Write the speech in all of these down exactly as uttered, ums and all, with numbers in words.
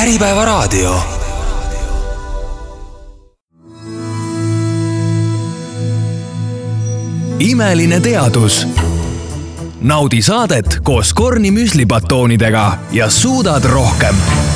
Äripäeva raadio. Imeline teadus. Naudi saadet koos Korni müslibatoonidega ja suudad rohkem.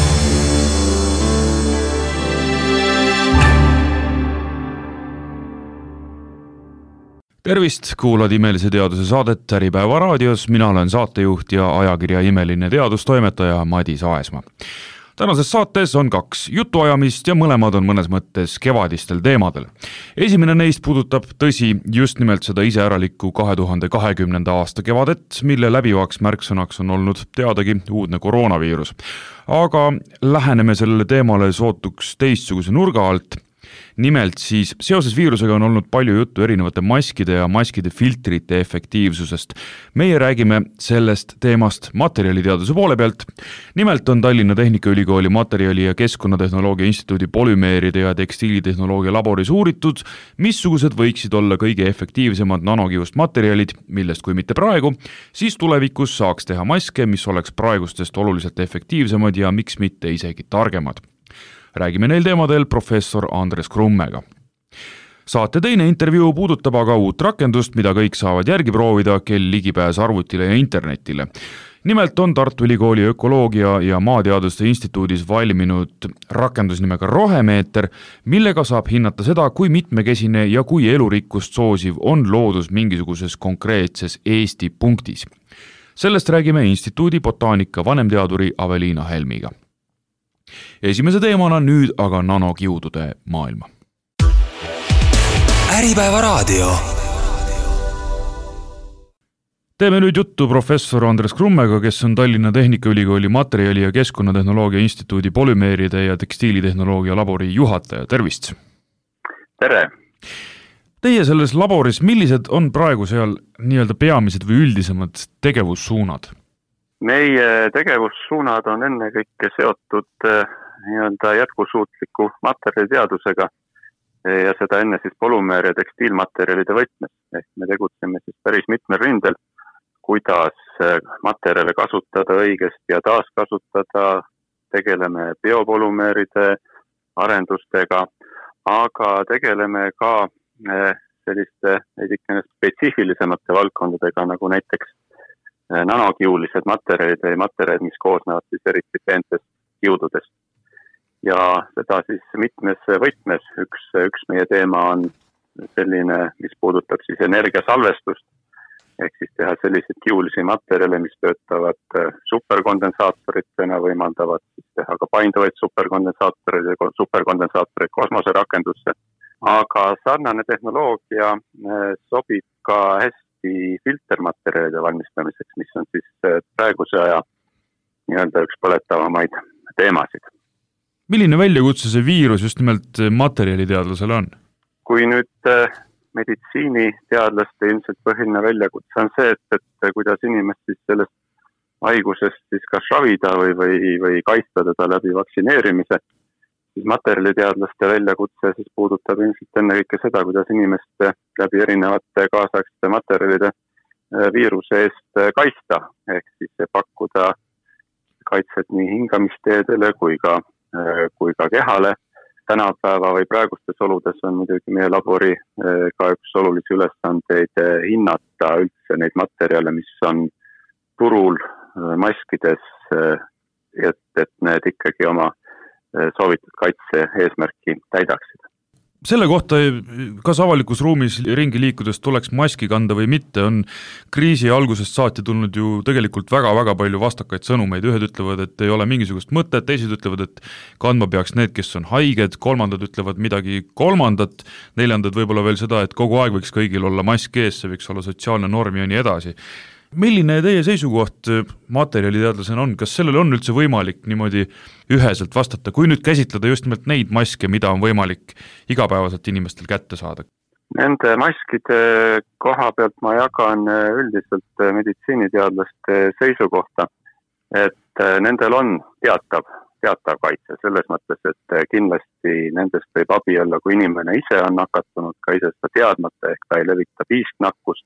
Tervist, kuulad Imelise teaduse saadet Äripäeva raadios. Mina olen saatejuht ja ajakirja Imeline teadustoimetaja Madis Aesma. Tänases saates on kaks jutuajamist ja mõlemad on mõnes mõttes kevadistel teemadel. Esimene neist puudutab tõsi just nimelt seda iseäralikku kahe tuhande kahekümnenda aasta kevadet, mille läbivaks märksõnaks on olnud teadagi uudne koroonaviirus. Aga läheneme sellele teemale sootuks teistsuguse nurga alt. Nimelt siis seoses viirusega on olnud palju juttu erinevate maskide ja maskide filtrite efektiivsusest. Meie räägime sellest teemast materjaliteaduse poole pealt. Nimelt on Tallinna Tehnikaülikooli materjali- ja keskkonnatehnoloogia instituudi polümeeride ja tekstiilitehnoloogia laboris uuritud, missugused võiksid olla kõige efektiivsemad nanokivust materjalid, millest kui mitte praegu, siis tulevikus saaks teha maske, mis oleks praegustest oluliselt efektiivsemad ja miks mitte isegi targemad. Räägime neil teemadel professor Andres Krummega. Saate teine intervjuu puudutab aga uut rakendust, mida kõik saavad järgi proovida, kel ligipääs arvutile ja internetile. Nimelt on Tartu Ülikooli ökoloogia ja maateaduste instituudis valminud rakendus nimega Rohemeeter, millega saab hinnata seda, kui mitmekesine ja kui elurikkust soosiv on loodus mingisuguses konkreetses Eesti punktis. Sellest räägime instituudi botaanika vanemteaduri Aveliina Helmiga. Esimese teemana nüüd aga nanokiudude maailma. Äripäeva raadio. Teeme nüüd juttu professor Andres Krummega, kes on Tallinna Tehnikaülikooli materjali- ja keskkonnatehnoloogia instituudi polümeeride ja tekstiilitehnoloogia labori juhataja. Tervist! Tere! Teie selles laboris, millised on praegu seal nii-öelda peamised või üldisemad tegevussuunad? Meie tegevussuunad on enne kõike seotud nii-öelda jätkusuutliku materjaliteadusega ja seda enne siis polümeer- ja tekstiilmaterjalide võtmes. Ehk me tegutseme siis päris mitmel rindel, kuidas materjale kasutada õigesti ja taaskasutada, tegeleme biopolümeeride arendustega, aga tegeleme ka selliste edikene spetsiifilisemate valdkondadega, nagu näiteks nanokiulised materjalid või materjalid, mis koosnevad siis eriti peentest kiududest. Ja seda siis mitmes võtmes. Üks, üks meie teema on selline, mis puudutab siis energiasalvestust, ehk siis teha selliseid kiulisi materjale, mis töötavad superkondensaatoritena, võimaldavad siis teha ka painduvaid superkondensaatoreid ja superkondensaatoreid kosmoserakendusse. Aga sarnane tehnoloogia sobib ka hästi filtermaterjalide valmistamiseks, mis on siis praeguse aja nii-öelda üks põletavamaid teemasid. Milline väljakutse see viirus just nimelt materjaliteadlasele on? Kui nüüd meditsiiniteadlaste ilmselt põhiline väljakutse on see, et, et kuidas inimest siis sellest haigusest siis kas ravida või, või, või kaitsta teda läbi vaktsineerimise, siis materjaliteadlaste väljakutse siis puudutab ilmselt enne kõike seda, kuidas inimest läbi erinevate kaasaegsete materjalide viiruse eest kaitsta, ehk siis pakkuda kaitset nii hingamisteedele kui ka, kui ka kehale. Tänapäeva või praegustes oludes on muidugi meie labori ka üks olulisi ülesandeid hinnata üldse neid materjale, mis on turul maskides, et, et need ikkagi oma soovitud kaitse eesmärki täidaksid. Selle kohta, kas avalikus ruumis ringi liikudes tuleks maski kanda või mitte, on kriisi algusest saati tulnud ju tegelikult väga-väga palju vastakaid sõnumeid. Ühed ütlevad, et ei ole mingisugust mõtet, teised ütlevad, et kandma peaks need, kes on haiged, kolmandad ütlevad midagi kolmandat, neljandad võib-olla veel seda, et kogu aeg võiks kõigil olla mask ees, see võiks olla sotsiaalne norm ja nii edasi. Milline teie seisukoht materjaliteadlasena on? Kas sellele on üldse võimalik niimoodi üheselt vastata, kui nüüd käsitleda just nimelt neid maske, mida on võimalik igapäevaselt inimestel kätte saada? Nende maskide koha pealt ma jagan üldiselt meditsiiniteadlaste seisukohta, et nendel on teatav, teatav kaitse selles mõttes, et kindlasti nendest võib abi olla, kui inimene ise on nakatunud, ka ise seda teadmata, ehk ta ei levita piisknakkust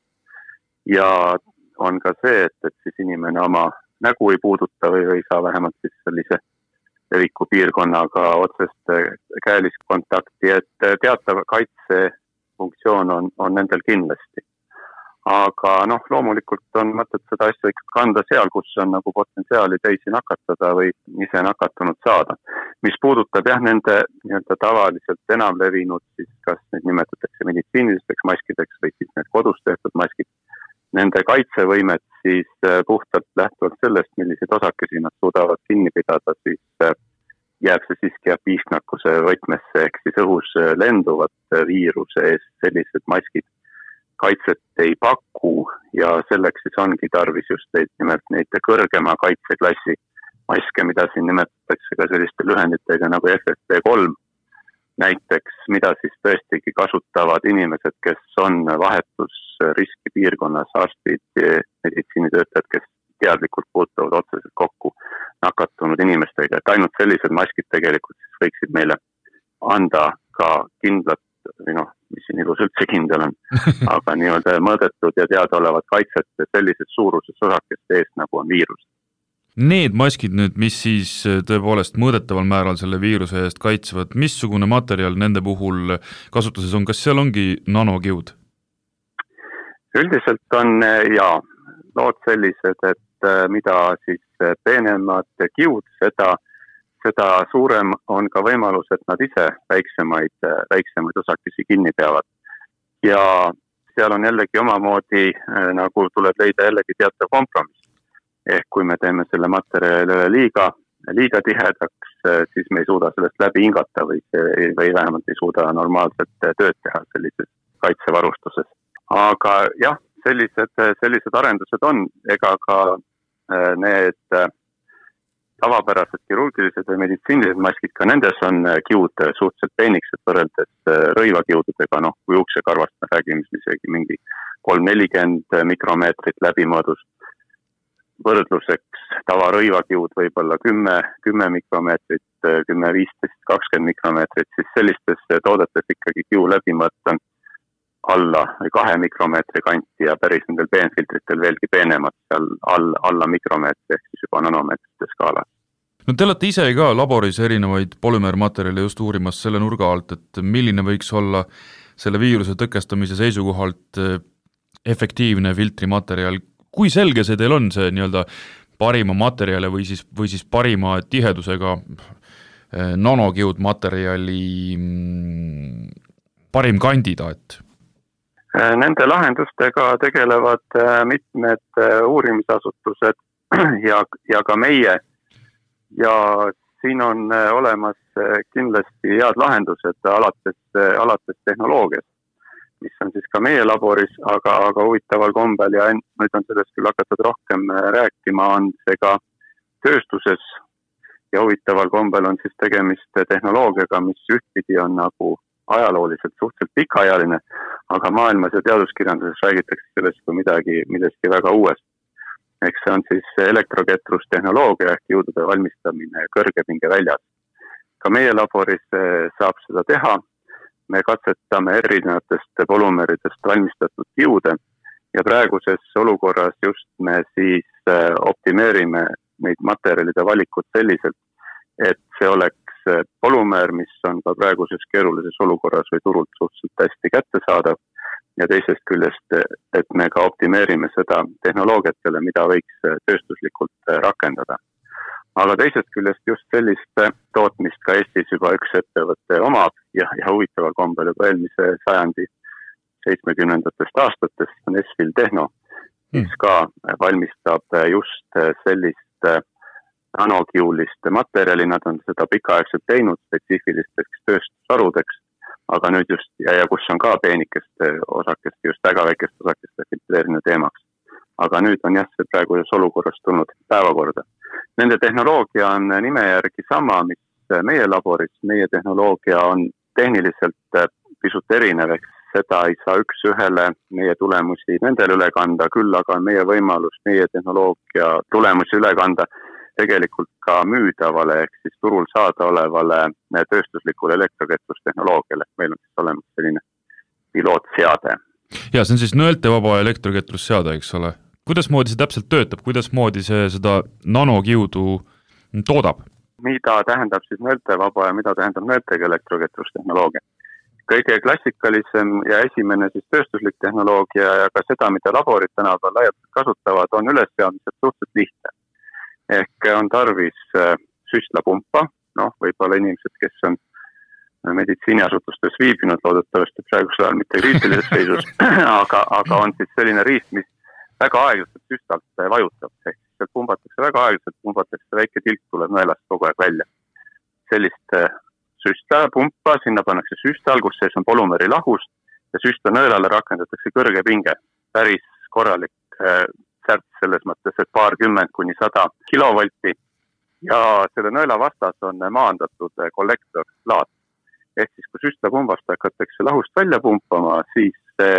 ja on ka see, et, et siis inimene oma nägu ei puuduta või, või saa vähemalt siis sellise leviku piirkonnaga otsest käelist kontakti, et teatav kaitsefunktsioon on, on nendel kindlasti. Aga noh, loomulikult on mõtet seda asja ikka kanda seal, kus on nagu potentsiaali teisi nakatada või ise nakatunud saada. Mis puudutab jah, nende nii-öelda tavaliselt enam levinud, siis kas neid nimetatakse meditsiinilisteks maskideks või siis need kodus tehtud maskid, nende kaitsevõimet siis puhtalt lähtuvalt sellest, milliseid osakesi nad suudavad kinni pidada, siis jääb see siiski piisknakkuse võtmesse ehk siis õhus lenduvat viiruse ees sellised maskid kaitset ei paku ja selleks siis ongi tarvis just neid, nimelt neid kõrgema kaitseklassi maske, mida siin nimetatakse ka selliste lühenditega nagu F F P kolm näiteks, mida siis tõestigi kasutavad inimesed, kes on vahetusriski piirkonnas, arstid, meditsiinitöötajad, kes teadlikult puutuvad otseselt kokku nakatunud inimestega, et ainult sellised maskid tegelikult siis võiksid meile anda ka kindlat või noh, mis siin ilus üldse kindel on, aga nii-öelda mõõdetud ja teadaolevat kaitset sellises suuruses osakeste eest, nagu on viirus. Need maskid nüüd, mis siis tõepoolest mõõdetaval määral selle viiruse eest kaitsevad, missugune materjal nende puhul kasutuses on, kas seal ongi nanokiud? Üldiselt on ja lood sellised, et mida siis peenemad kiud, seda seda suurem on ka võimalus, et nad ise väiksemaid, väiksemaid osakesi kinni peavad. Ja seal on jällegi omamoodi, nagu tuleb leida jällegi teatav kompromiss. Ehk kui me teeme selle materjali liiga, liiga tihedaks, siis me ei suuda sellest läbi hingata või, või vähemalt ei suuda normaalselt tööd teha sellises kaitsevarustuses. Aga jah, sellised, sellised arendused on, ega ka need tavapärased kirurgilised või meditsiinilised maskid, ka nendes on kiud suhteliselt peeniksed võrreldes rõivakiududega, noh, kui uksekarvast me räägime, siis isegi mingi kolm nelikümmend mikromeetrit läbimõõdus. Võrdluseks tava rõivakiud võib-olla kümme, kümme mikromeetrit, kümme, viisteist, kakskümmend mikromeetrit, siis sellistes toodetes ikkagi kiu läbimõõt on alla või kahe mikromeetri kanti ja päris nendel peenfiltritel veelgi peenemad seal alla, alla mikromeetri ehk siis juba nanomeetrite skaalas. No te olete ise ka laboris erinevaid polümeermaterjale just uurimas selle nurga alt, et milline võiks olla selle viiruse tõkestamise seisukohalt efektiivne filtrimaterjal. Kui selge see teil on see nii-öelda parima materjale või siis, või siis parima tihedusega nanokiud materjali parim kandidaat? Nende lahendustega tegelevad mitmed uurimisasutused ja, ja ka meie. Ja siin on olemas kindlasti head lahendused alates, alates tehnoloogiast, mis on siis ka meie laboris, aga, aga huvitaval kombel ja nüüd on sellest küll hakatud rohkem rääkima, on see ka tööstuses ja huvitaval kombel on siis tegemist tehnoloogiaga, mis ühtpidi on nagu ajalooliselt suhteliselt pikaajaline, aga maailmas ja teaduskirjanduses räägitakse sellest kui midagi, midagi väga uuest. Eks see on siis elektroketrustehnoloogia ehk jõudude valmistamine kõrgepinge väljas. Ka meie laboris saab seda teha. Me katsetame erinevatest polümeeridest valmistatud jõude ja praeguses olukorras just me siis optimeerime neid materjalide valikut selliselt, et see oleks polümeer, mis on ka praeguses keerulises olukorras või turult suhteliselt hästi kättesaadav ja teisest küljest, et me ka optimeerime seda tehnoloogiatele, mida võiks tööstuslikult rakendada. Aga teisest küljest just sellist tootmist ka Eestis juba üks ettevõte omab ja, ja huvitaval kombel juba eelmise sajandi seitsmekümnendatest aastatest on Esfil Tehno, mis ka valmistab just sellist nanokiulist materjali, nad on seda pikaaegselt teinud spetsiifilisteks tööstusharudeks, aga nüüd just, ja, ja kus on ka peenikest osakest, just väga väikest osakest filtreerimine teemaks. Aga nüüd on jah, see praeguses olukorras tulnud päevakorda. Nende tehnoloogia on nime järgi sama, mis meie laboris. Meie tehnoloogia on tehniliselt pisut erinev, eks seda ei saa üks ühele meie tulemusi nendel üle kanda, küll aga on meie võimalus meie tehnoloogia tulemusi üle kanda tegelikult ka müüdavale ehk siis turul saada olevale tööstuslikule elektroketrustehnoloogiale. Meil on siis olemas selline pilootseade. Ja see on siis nõeltevaba elektroketrusseade, eks ole. Kuidas moodi see täpselt töötab? Kuidas moodi see seda nanokiudu toodab? mida tähendab siis nõeltevaba ja mida tähendab nõeltega elektroketrustehnoloogia. Kõige klassikalisem ja esimene siis tööstuslik tehnoloogia ja ka seda, mida laborid tänapäeval laialt kasutavad, on ülesseadmised suhteliselt lihtne. Ehk on tarvis süstlapumpa, noh, võib-olla inimesed, kes on meditsiiniasutustes viibinud, loodetavasti praegusel ajal mitte kriitilises seisus, aga, aga on siis selline riist, mis väga aeglaselt süstalt vajutab. Ehk siis pumbatakse väga aeglaselt, pumbatakse väike tilk tuleb nõelast kogu aeg välja. Sellist süstla pumpa, sinna pannakse süstal, kus sees on polümeri lahus ja süstla nõelale rakendatakse kõrge pinge. Päris korralik särts selles mõttes, et paar kümmend kuni sada kilovolti ja selle nõela vastas on maandatud kollektorlaat. Ehk siis, kui süstlapumbast hakatakse lahust välja pumpama, siis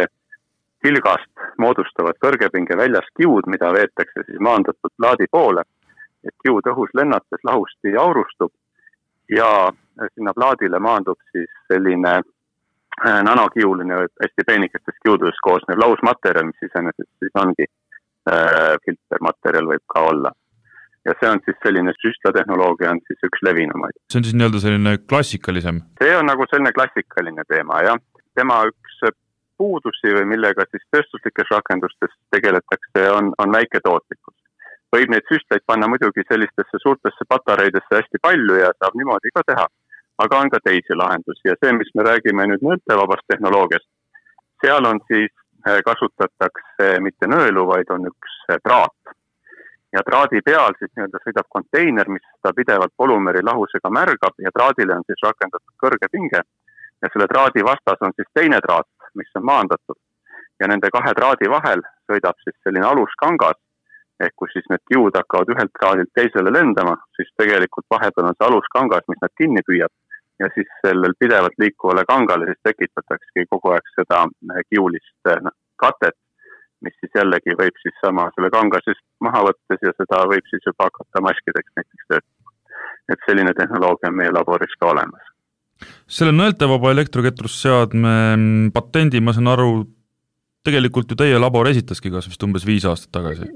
tilgast moodustavad kõrgepinge väljas kiud, mida veetakse siis maandatud laadi poole, et kiud õhus lennates lahusti aurustub ja sinna plaadile maandub siis selline nanokiuline, hästi peenikestest kiududest koosnev lausmaterjal, mis iseenesest siis ongi äh, filtermaterjal võib ka olla. Ja see on siis selline süstlatehnoloogia on siis üks levinumaid. See on siis nii-öelda selline klassikalisem? See on nagu selline klassikaline teema, jah. Tema üks puudusi või millega siis tööstuslikes rakendustes tegeletakse on, on väike tootlikkus. Võib neid süstlaid panna muidugi sellistesse suurtesse patareidesse hästi palju ja saab niimoodi ka teha, aga on ka teisi lahendusi. Ja see, mis me räägime nüüd nõeltevabast tehnoloogiast, seal on siis kasutatakse mitte nõelu, vaid on üks traat. Ja traadi peal siis nii-öelda sõidab konteiner, mis seda pidevalt polümeri lahusega märgab ja traadile on siis rakendatud kõrge pinge ja selle traadi vastas on siis teine traat, mis on maandatud. Ja nende kahe traadi vahel sõidab siis selline aluskangas, ehk kus siis need kiud hakkavad ühelt traadilt teisele lendama, siis tegelikult vahepeal on see aluskangas, mis nad kinni püüab ja siis sellel pidevalt liikuvale kangale siis tekitatakse kogu aeg seda kiulist katet, mis siis jällegi võib siis sama selle kangasest maha võttes ja seda võib siis juba hakata maskideks näiteks töötama. Et selline tehnoloogia on meie laboris ka olemas. Selle nõeltevaba elektroketrusseadme patendi, ma saan aru, tegelikult ju teie labor esitaski kas vist umbes viis aastat tagasi?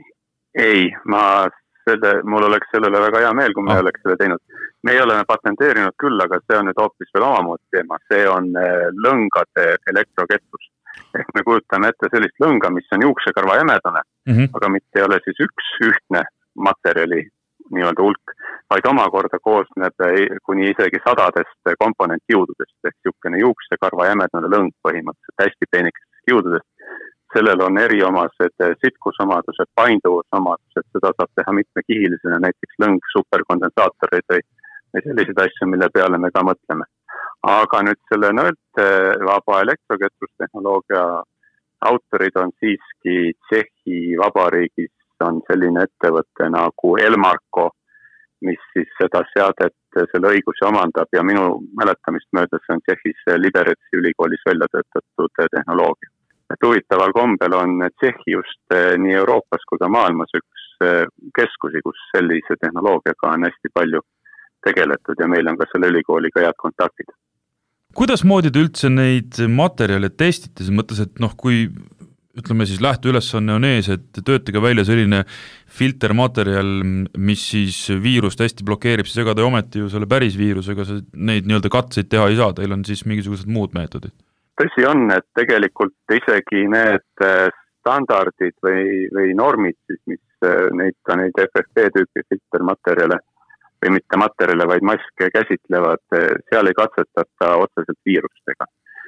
Ei, ma selle, mul oleks sellele väga hea meel, kui me ah. oleks selle teinud. Me ei ole patenteerinud küll, aga see on nüüd hoopis veel omamoodi teema. See on lõngade elektroketrus. Ehk me kujutame ette sellist lõnga, mis on juuksekarva jämedane, mm-hmm. aga mitte ei ole siis üks ühtne materjali nii-öelda hulk, vaid omakorda koosneb kuni isegi sadadest komponentkiududest, ehk niisugune juuksekarva jämedane lõng põhimõtteliselt hästi peenikestest kiududest. Sellel on eriomased sitkusomadused, painduvusomadused, seda saab teha mitmekihilisena, näiteks lõng, superkondensaatoreid või, või selliseid asju, mille peale me ka mõtleme. Aga nüüd selle nõeltevaba elektroketrustehnoloogia autorid on siiski Tšehhi vabariigis on selline ettevõte nagu Elmarko, mis siis seda seadet selle õigusi omandab ja minu mäletamist möödas on Tšehhis Liberetsi ülikoolis välja töötatud tehnoloogia. Et huvitaval kombel on Tšehhi just nii Euroopas kui ka maailmas üks keskusi, kus sellise tehnoloogiaga on hästi palju tegeletud ja meil on ka selle ülikooliga head kontaktid. Kuidas moodi te üldse neid materjale testite, see mõttes, et noh, kui ütleme siis lähteülesanne on ees, et töötage välja selline filtermaterjal, mis siis viirust hästi blokeerib, siis ega te ometi ju selle päris viirusega neid nii-öelda katseid teha ei saa, teil on siis mingisugused muud meetodid? Tõsi on, et tegelikult isegi need standardid või, või normid, siis, mis neid, ka neid F F P-tüüpi filtermaterjale või mitte materjale, vaid maske käsitlevad, seal ei katsetata otseselt viirustega.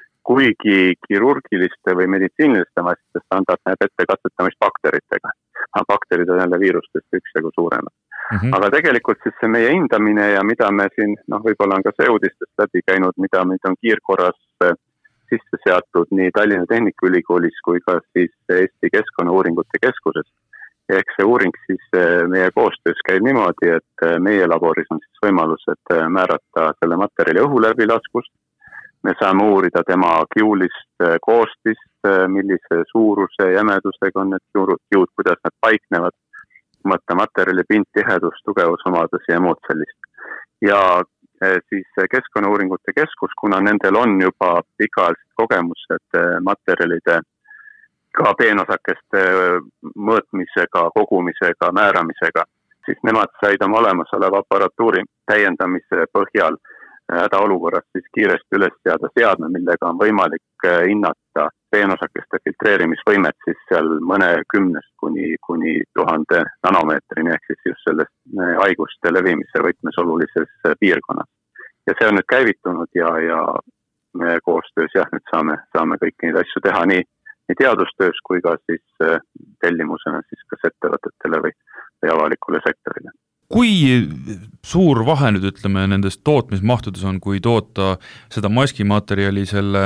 Kuigi kirurgiliste või meditsiiniliste maskide standard näeb ette katsetamist bakteritega. Bakterid on jälle viirustest üksjagu suuremad. Mm-hmm. Aga tegelikult siis see meie hindamine ja mida me siin, noh, võib-olla on ka see uudistest läbi käinud, mida meid on kiirkorras sisse seatud nii Tallinna Tehnikaülikoolis kui ka siis Eesti Keskkonnauuringute Keskuses. Ehk see uuring siis meie koostöös käib niimoodi, et meie laboris on siis võimalus, et määrata selle materjali õhu läbi laskust. Me saame uurida tema kiulist koostist, millise suuruse jämedusega on need kiud, kuidas nad paiknevad, mõtta materjali pindtihedus, tugevusomadusi ja muud sellist. Ja siis Keskkonnauuringute Keskus, kuna nendel on juba pikaajalised kogemused materjalide ka peenosakeste mõõtmisega, kogumisega, määramisega, siis nemad said oma olemasoleva aparatuuri täiendamise põhjal hädaolukorras siis kiiresti üles seada seadme, millega on võimalik hinnata peenosakeste filtreerimisvõimet siis seal mõne kümnest kuni, kuni tuhande nanomeetrini ehk siis just sellest haiguste levimise võtmes olulises piirkonnas. Ja see on nüüd käivitunud ja, ja me koostöös jah, nüüd saame, saame kõiki neid asju teha nii, nii teadustöös kui ka siis tellimusena siis kas ettevõtetele või, või avalikule sektorile. Kui suur vahe nüüd ütleme nendest tootmismahtudes on, kui toota seda maskimaterjali selle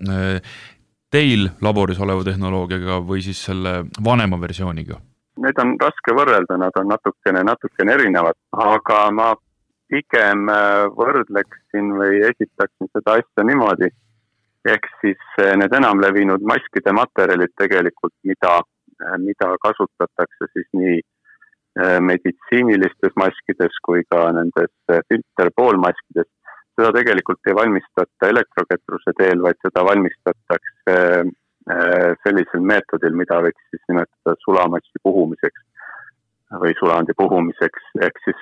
teil laboris oleva tehnoloogiaga või siis selle vanema versiooniga? Need on raske võrrelda, nad on natukene, natukene erinevad, aga ma pigem võrdleksin või esitaksin seda asja niimoodi, ehk siis need enam levinud maskide materjalid tegelikult, mida, mida kasutatakse siis nii meditsiinilistes maskides kui ka nendes filterpoolmaskides. Seda tegelikult ei valmistata elektroketruse teel, vaid seda valmistatakse sellisel meetodil, mida võiks siis nimetada sulamaski puhumiseks või sulandi puhumiseks. Ehk siis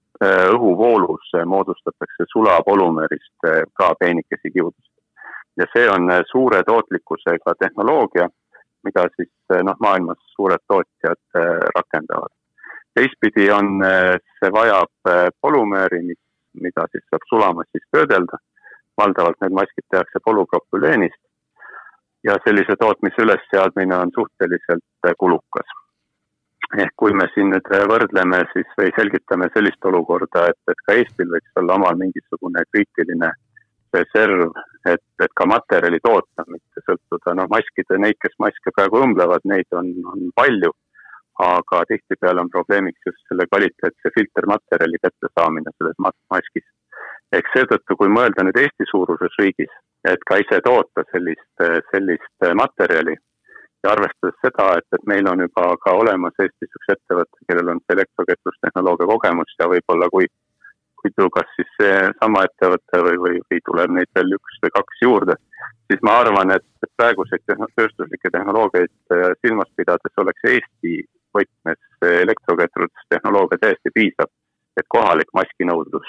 õhuvoolus moodustatakse sulapolümeerist ka peenikesi kiudust. Ja see on suure tootlikkusega tehnoloogia, mida siis noh, maailmas suured tootjad rakendavad. Teistpidi on, see vajab polümeeri, mida siis saab sulamassis töödelda. Valdavalt need maskid tehakse polüpropüleenist ja sellise tootmise ülesseadmine on suhteliselt kulukas. Ehk kui me siin nüüd võrdleme siis või selgitame sellist olukorda, et, et ka Eestil võiks olla omal mingisugune kriitiline reserv, et, et ka materjali toota, mitte sõltuda. No, maskide, neid, kes maske praegu õmblevad, neid on, on palju. Aga tihtipeale on probleemiks just selle kvaliteetse filtermaterjali kätte saamine selles maskis. Ehk seetõttu, kui mõelda nüüd Eesti suuruses riigis, et ka ise toota sellist, sellist materjali ja arvestades seda, et, et meil on juba ka olemas Eestis üks ettevõte, kellel on elektroketrustehnoloogia kogemus ja võib-olla kui, kui kas siis see sama ettevõte või, või, või tuleb neid veel üks või kaks juurde, siis ma arvan, et, et praeguseid tööstuslikke tehnoloogiaid silmas pidades oleks Eesti võtmes elektroketrustehnoloogia täiesti piisab, et kohalik maskinõudlus,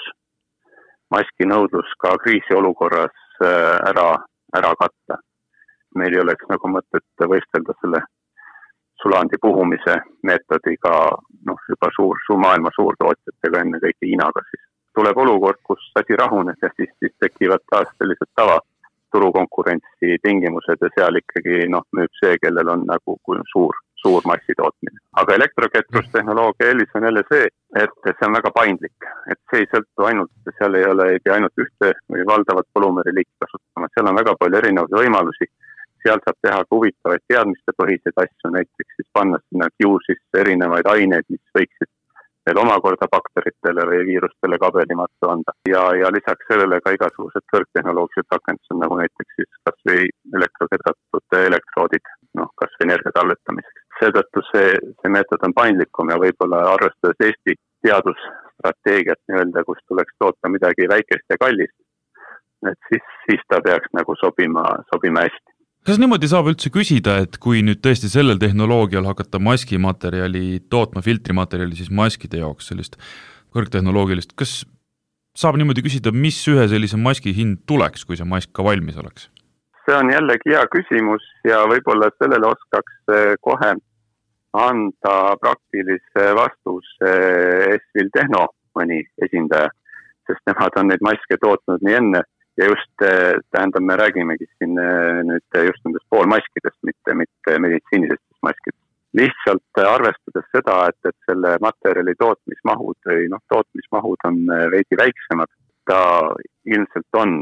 maskinõudlus ka kriisiolukorras ära, ära katta. Meil ei oleks nagu mõtet võistelda selle sulandi puhumise meetodiga, noh, juba suur, suur maailma suurtootjatega, enne kõike Hiinaga siis. Tuleb olukord, kus asi rahunes ja siis, siis tekivad taas sellised tava turukonkurentsi tingimused ja seal ikkagi noh, müüb see, kellel on nagu suur, suur massitootmine. Aga elektroketrustehnoloogia eelis on jälle see, et see on väga paindlik, et see ei sõltu ainult, seal ei ole ei pea ainult ühte või valdavat polümeeri liiki kasutama, seal on väga palju erinevaid võimalusi, seal saab teha ka huvitavaid teadmiste põhiseid asju, näiteks siis panna sinna kiusisse erinevaid aineid, mis võiksid veel omakorda bakteritele või viirustele kabelimattu anda. Ja, ja lisaks sellele ka igasugused kõrgtehnoloogilised rakendused, nagu näiteks siis kas või elektroketratud elektroodid, noh, kas või energia talletamiseks. Seetõttu see, see meetod on paindlikum ja võib-olla arvestades Eesti teadusstrateegiat nii-öelda, kus tuleks toota midagi väikest ja kallist, et siis, siis ta peaks nagu sobima, sobima hästi. Kas niimoodi saab üldse küsida, et kui nüüd tõesti sellel tehnoloogial hakata maskimaterjali tootma, filtrimaterjali siis maskide jaoks sellist kõrgtehnoloogilist, kas saab niimoodi küsida, mis ühe sellise maski hind tuleks, kui see mask ka valmis oleks? See on jällegi hea küsimus ja võib-olla sellele oskaks kohe anda praktilise vastuse Esvil Tehno mõni esindaja, sest nemad on neid maske tootnud nii enne. Ja just, tähendab, me räägimegi siin nüüd just nendest poolmaskidest, mitte, mitte meditsiinilistest maskidest. Lihtsalt arvestades seda, et, et selle materjali tootmismahud, või noh, tootmismahud on veidi väiksemad, ta ilmselt on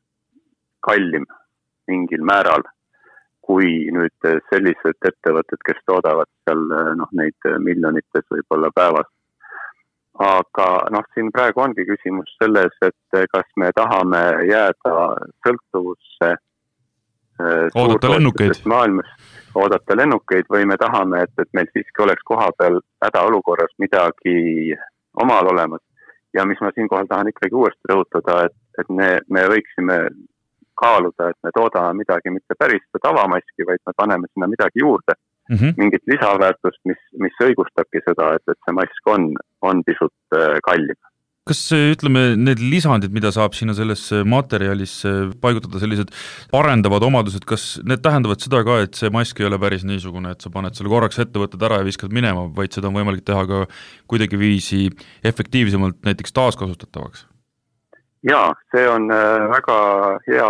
kallim mingil määral, kui nüüd sellised ettevõtted, kes toodavad seal noh, neid miljonites võib-olla päevas. Aga noh, siin praegu ongi küsimus selles, et kas me tahame jääda sõltuvusse oodata lennukeid. Maailmas, oodata lennukeid või me tahame, et, et meil siiski oleks koha peal hädaolukorras midagi omal olemas. Ja mis ma siinkohal tahan ikkagi uuesti rõhutada, et, et me, me võiksime kaaluda, et me toodame midagi mitte päris tavamaski, vaid me paneme sinna midagi juurde. mm -hmm. mingit lisaväärtust, mis, mis õigustabki seda, et, et see mask on, on pisut kallim. Kas ütleme, need lisandid, mida saab sinna sellesse materjalisse paigutada, sellised parendavad omadused, kas need tähendavad seda ka, et see mask ei ole päris niisugune, et sa paned selle korraks ette, võtad ära ja viskad minema, vaid seda on võimalik teha ka kuidagi viisi efektiivsemalt näiteks taaskasutatavaks? Jaa, see on väga hea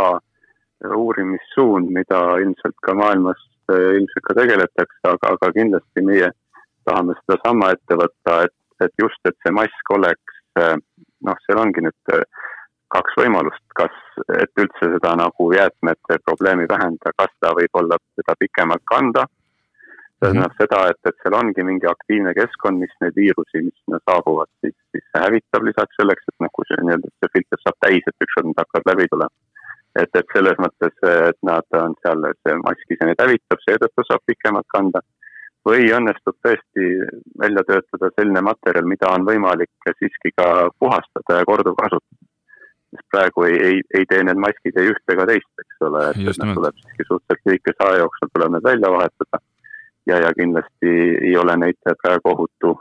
uurimissuund, mida ilmselt ka maailmas ilmselt ka tegeletakse, aga, aga kindlasti meie tahame seda sama ette võtta, et, et just, et see mask oleks, noh, seal ongi nüüd kaks võimalust, kas, et üldse seda nagu jäätmete probleemi vähenda, kas ta võib olla seda pikemalt kanda. See tähendab mm-hmm. seda, et, et seal ongi mingi aktiivne keskkond, mis neid viirusi, mis sinna saabuvad, siis, siis see hävitab lisaks selleks, et nagu see, nii-öelda, see filter saab täis, et ükskord nad hakkavad läbi tulema. Et, et selles mõttes, et nad on seal, see maskis ja neid hävitab, seetõttu saab pikemalt kanda. Või õnnestub tõesti välja töötada selline materjal, mida on võimalik siiski ka puhastada ja korduv kasutada. Sest praegu ei, ei, ei tee need maskid ei ühte ega teist, eks ole, et, et need tuleb siiski suhteliselt lühikese aja jooksul tuleb need välja vahetada. Ja, ja kindlasti ei ole neid praegu ohutu,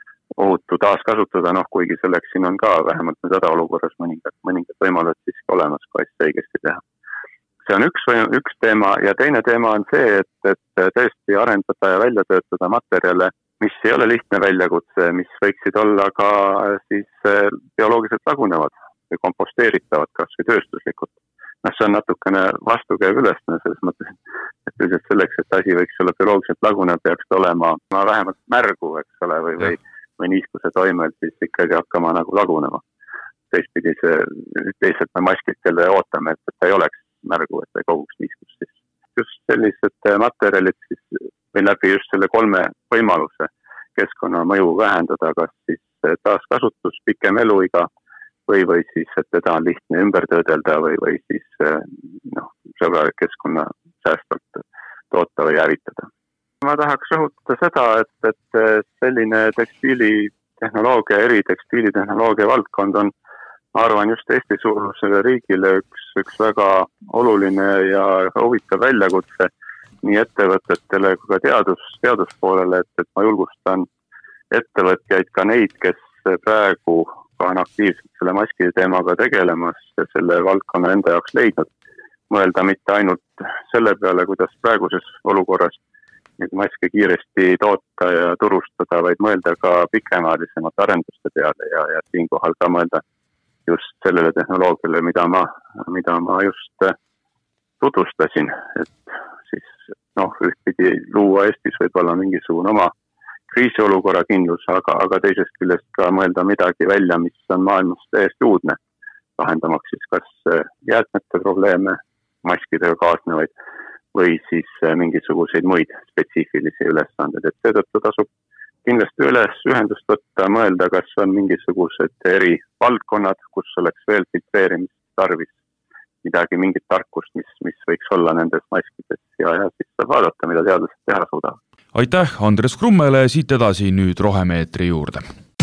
ohutu taaskasutada, noh, kuigi selleks siin on ka vähemalt nüüd hädaolukorras mõningad, mõningad võimalused siiski olemas, kui asja õigesti teha. See on üks, üks teema ja teine teema on see, et, et tõesti arendada ja välja töötada materjale, mis ei ole lihtne väljakutse, mis võiksid olla ka siis bioloogiliselt lagunevad või komposteeritavad kas või tööstuslikult. No see on natukene vastukäiv ülesanne selles mõttes, et üldiselt selleks, et asi võiks olla bioloogiliselt lagunev, peaks olema vähemalt märgu, eks ole, või, või, või niiskuse toimel siis ikkagi hakkama nagu lagunema. Teistpidi see, teised me maskid, kelle ootame, et, et ta ei oleks märgu, et ta ei koguks niiskust. Siis just sellised materjalid siis, või läbi just selle kolme võimaluse keskkonna mõju vähendada, kas siis taaskasutus, pikem eluiga või, või siis, et teda on lihtne ümber töödelda või, või siis noh, sõbralik keskkonna säästvalt toota või hävitada. Ma tahaks rõhutada seda, et, et selline tekstiilitehnoloogia, eri tekstiilitehnoloogia valdkond on, ma arvan, just Eesti suurusele riigile üks, üks väga oluline ja huvitav väljakutse nii ettevõtetele kui ka teadus, teaduspoolele, et, et ma julgustan ettevõtjaid ka neid, kes praegu ka on aktiivselt selle maskide teemaga tegelemas ja selle valdkonna enda jaoks leidnud. Mõelda mitte ainult selle peale, kuidas praeguses olukorras neid maske kiiresti toota ja turustada, vaid mõelda ka pikemaajalisemate arenduste peale ja, ja siinkohal ka mõelda just sellele tehnoloogiale, mida ma, mida ma just tutvustasin, et siis noh, ühtpidi luua Eestis võib-olla mingisugune oma kriisiolukorra kindlus, aga, aga teisest küljest ka mõelda midagi välja, mis on maailmas täiesti uudne, lahendamaks siis kas jäätmete probleeme, maskidega kaasnevaid või siis mingisuguseid muid spetsiifilisi ülesandeid, et seetõttu tasub kindlasti üles ühendust võtta, mõelda, kas on mingisugused eri valdkonnad, kus oleks veel filtreerimist tarvis, midagi, mingit tarkust, mis, mis võiks olla nendes maskides ja, ja siis saab vaadata, mida teadlased teha suudavad. Aitäh Andres Krummele, siit edasi nüüd Rohemeetri juurde.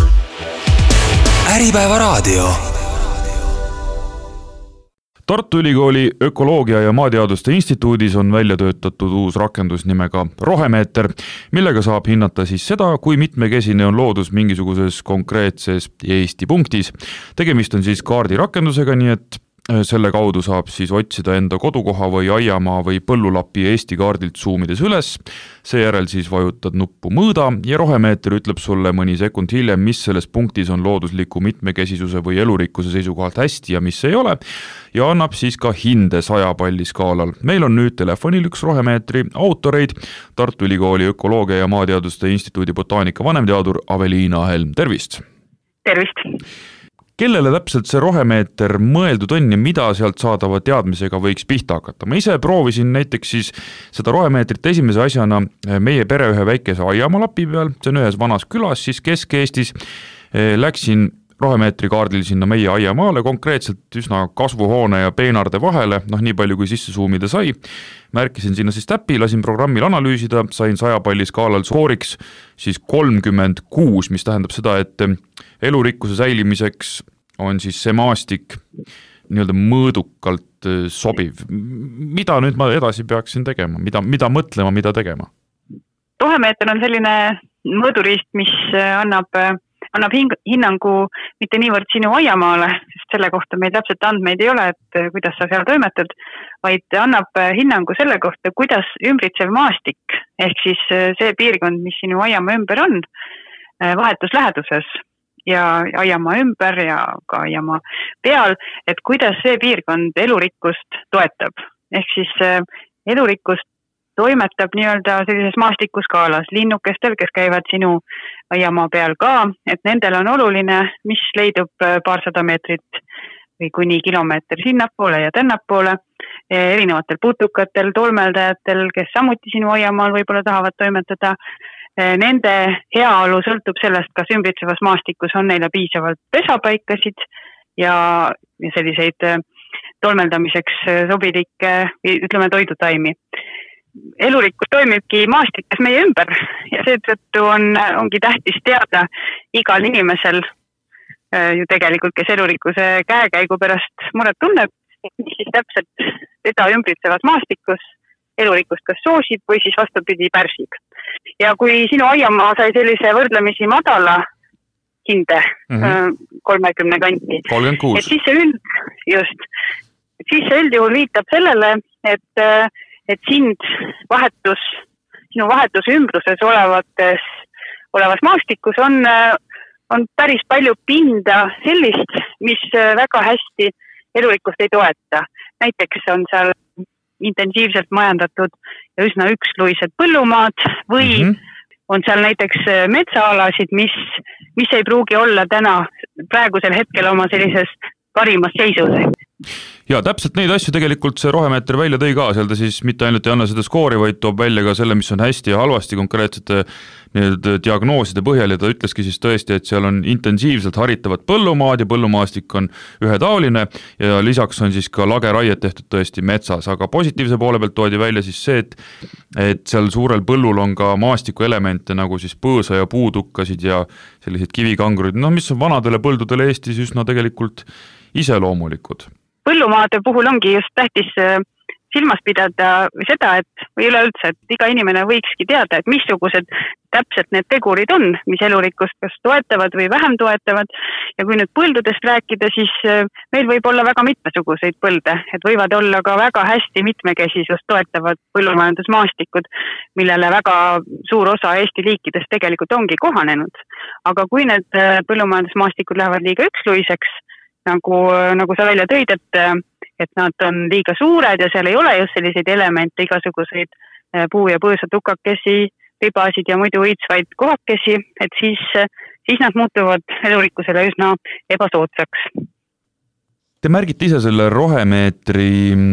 Äripäeva raadio. Tartu Ülikooli Ökoloogia ja Maateaduste Instituudis on välja töötatud uus rakendus nimega Rohemeeter, millega saab hinnata siis seda, kui mitmekesine on loodus mingisuguses konkreetses Eesti punktis. Tegemist on siis kaardirakendusega, nii et selle kaudu saab siis otsida enda kodukoha või aiamaa või põllulapi Eesti kaardilt zoomides üles, seejärel siis vajutad nuppu mõõda ja Rohemeeter ütleb sulle mõni sekund hiljem, mis selles punktis on loodusliku mitmekesisuse või elurikkuse seisukohalt hästi ja mis ei ole, ja annab siis ka hinde saja palli skaalal. Meil on nüüd telefonil üks Rohemeetri autoreid, Tartu Ülikooli Ökoloogia ja Maateaduste Instituudi botaanika vanemteadur Aveliina Helm, tervist! Tervist! Kellele täpselt see Rohemeeter mõeldud on ja mida sealt saadava teadmisega võiks pihta hakata? Ma ise proovisin näiteks siis seda Rohemeetrit esimese asjana meie pere ühe väikese aiamaa lapi peal, see on ühes vanas külas, siis Kesk-Eestis. Läksin Rohemeetri kaardil sinna meie aiamaale, konkreetselt üsna kasvuhoone ja peenarde vahele, noh nii palju kui sisse zoomida sai. Märkisin sinna siis täppi, lasin programmil analüüsida, sain saja palli skaalal skooriks siis kolmkümmend kuus, mis tähendab seda, et elurikkuse säilimiseks on siis see maastik nii-öelda mõõdukalt sobiv. Mida nüüd ma edasi peaksin tegema? Mida, mida mõtlema, mida tegema? rohemeeter on selline mõõduriist, mis annab, annab hinnangu mitte niivõrd sinu aiamaale, sest selle kohta meil täpselt andmeid ei ole, et kuidas sa seal toimetad, vaid annab hinnangu selle kohta, kuidas ümbritsev maastik, ehk siis see piirkond, mis sinu aiamaa ümber on, vahetus läheduses ja aiamaa ümber ja ka aiamaa peal, et kuidas see piirkond elurikkust toetab. Ehk siis elurikkust toimetab nii-öelda sellises maastikuskaalas linnukestel, kes käivad sinu aiamaa peal ka, et nendel on oluline, mis leidub paarsada meetrit või kuni kilomeeter sinnapoole ja tännapoole, erinevatel putukatel, tolmeldajatel, kes samuti sinu aiamaal võib-olla tahavad toimetada. Nende heaolu sõltub sellest, kas ümbritsevas maastikus on neile piisavalt pesapaikasid ja selliseid tolmeldamiseks sobilikke, ütleme, toidutaimi. Elurikkus toimibki maastikes meie ümber ja seetõttu on, ongi tähtis teada igal inimesel ju tegelikult, kes elurikkuse käekäigu pärast muret tunneb, mis siis täpselt teda ümbritsevas maastikus elurikkust kas soosib või siis vastupidi pärsib. Ja kui sinu aiamaa sai sellise võrdlemisi madala hinde, mm-hmm. kolmekümne kanti, kolmkümmend kuus. Et siis see üld, just, siis see üldjuhul viitab sellele, et et sind vahetus, sinu vahetus ümbruses olevates, olevas maastikus on, on päris palju pinda sellist, mis väga hästi elurikkust ei toeta. Näiteks on seal intensiivselt majandatud ja üsna üksluised põllumaad või mm-hmm. on seal näiteks metsaalasid, mis, mis ei pruugi olla täna praegusel hetkel oma sellises parimas seisus. Ja täpselt neid asju tegelikult see rohemeeter välja tõi ka, seal ta siis mitte ainult ei anna seda skoori, vaid toob välja ka selle, mis on hästi ja halvasti konkreetsete diagnooside põhjal ja ta ütleski siis tõesti, et seal on intensiivselt haritavad põllumaad ja põllumaastik on ühetaoline ja lisaks on siis ka lageraiet tehtud tõesti metsas, aga positiivse poole pealt toodi välja siis see, et, et seal suurel põllul on ka maastiku elemente nagu siis põõsa ja puutukkasid ja sellised kivikangurid, no mis on vanadele põldudele Eestis üsna tegelikult iseloomulikud. Põllumaade puhul ongi just tähtis silmas pidada seda, et või üleüldse, et iga inimene võikski teada, et missugused täpselt need tegurid on, mis elurikkust kas toetavad või vähem toetavad. Ja kui nüüd põldudest rääkida, siis meil võib olla väga mitmesuguseid põlde, et võivad olla ka väga hästi mitmekesisust toetavad põllumajandusmaastikud, millele väga suur osa Eesti liikidest tegelikult ongi kohanenud. Aga kui need põllumajandusmaastikud lähevad liiga üksluiseks, nagu, nagu sa välja tõid, et, et nad on liiga suured ja seal ei ole just selliseid elemente, igasuguseid puu- ja põõsa tukakesi, ribasid ja muidu õitsvaid kohakesi, et siis, siis nad muutuvad elurikkusele üsna ebasoodsaks. Te märgite ise selle rohemeetri